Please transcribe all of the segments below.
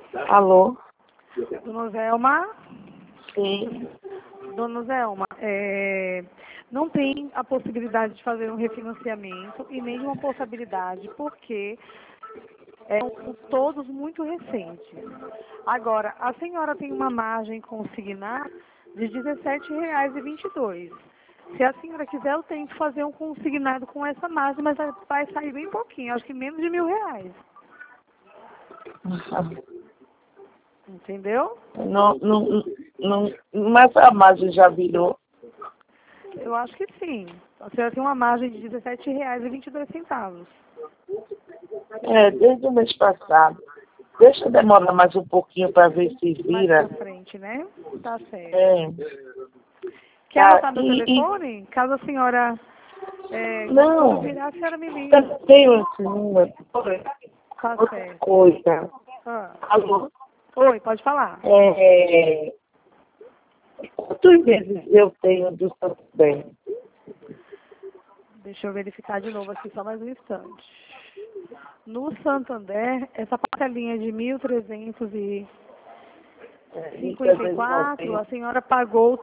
Alô? Dona Zelma? Sim. Dona Zelma, não tem a possibilidade de fazer um refinanciamento e nem uma possibilidade, porque são todos muito recentes. Agora, a senhora tem uma margem consignada de R$ 17,22. Se a senhora quiser, eu tenho que fazer um consignado com essa margem, mas vai sair bem pouquinho, acho que menos de R$ 1.000. Entendeu? Não, mas a margem já virou. Eu acho que sim. A senhora tem uma margem de R$ 17,22. Desde o mês passado. Deixa demorar mais um pouquinho para ver se Mais vira. pra frente, né? Tá certo. Quer Tá, anotar meu telefone? Caso a senhora não, virar, a senhora me liga. eu tenho esse número. Tá Outra certo. coisa. Ah. Alô? Oi, pode falar. Quantas vezes eu tenho do Santander? Deixa eu verificar de novo aqui, só mais um instante. No Santander, essa parcelinha de 1.354, a senhora pagou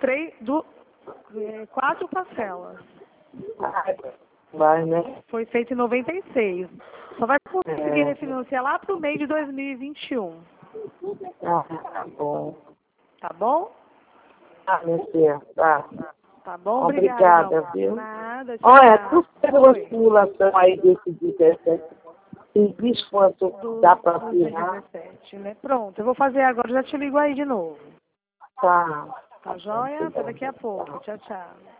4 parcelas. Vai, né? Foi feito em 96. Só vai conseguir refinanciar lá para o mês de 2021. Tá bom. Tá bom? Minha filha, tá. Tá bom? Obrigada, Obrigada, viu? Nada, tchau. Olha, tu fez uma Oi. simulação aí desse 17. Tem diz quanto dá para Do tirar? 17, né? Pronto, eu vou fazer agora, já te ligo aí de novo. Tá. Tá joia? Até daqui a pouco. Tchau, tchau.